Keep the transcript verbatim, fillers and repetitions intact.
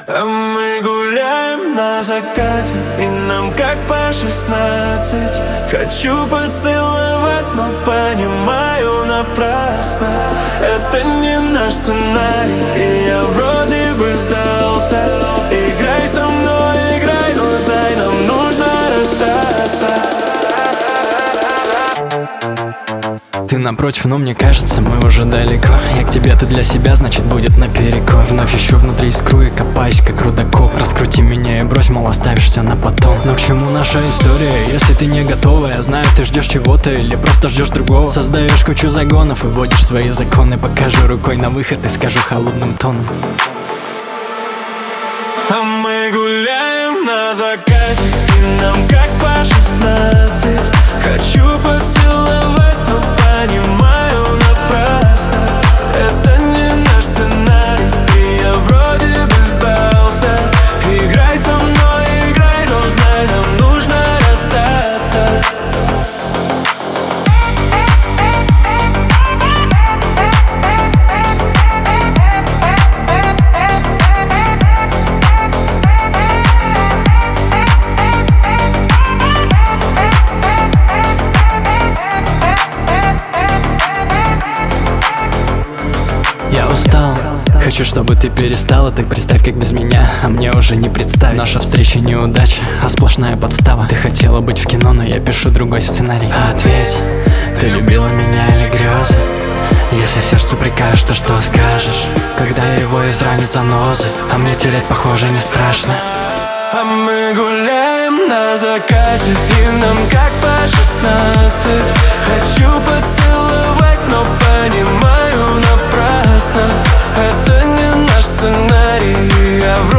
А мы гуляем на закате, и нам как по шестнадцать. Хочу поцеловать, но понимаю напрасно. Это не наш сценарий, и я вроде бы сдался. Играй со мной, играй, но знай, нам нужно расстаться. Ты напротив, но мне кажется, мы уже далеко. Я к тебе, ты для себя, значит будет наперекор. Вновь ищу внутри искру и копаюсь, как рудокоп. Раскрути меня и брось, мол, оставишься на потом. Но к чему наша история, если ты не готова? Я знаю, ты ждешь чего-то или просто ждешь другого. Создаешь кучу загонов и вводишь свои законы. Покажу рукой на выход и скажу холодным тоном: а мы гуляем на закате, и нам как по шестнадцать. Хочу поцеловать, но понимаю напрасно. Это не наш сценарий, и я вроде бы сдался. Играй со мной, играй, но знай, нам нужно расстаться. я устал, хочу, чтобы ты перестала. Так представь, как без меня, а мне уже не представить. Наша встреча неудача, а сплошная подстава. Ты хотела быть в кино, но я пишу другой сценарий. Ответь, ты любила меня или грезы? Если сердцу прикажешь, то что скажешь, когда его изранит занозы? А мне терять, похоже, не страшно. А мы гуляем на закате, и нам как по шестнадцать. Хочу поцеловать, но понимаю напрасно. Это не наш сценарий, я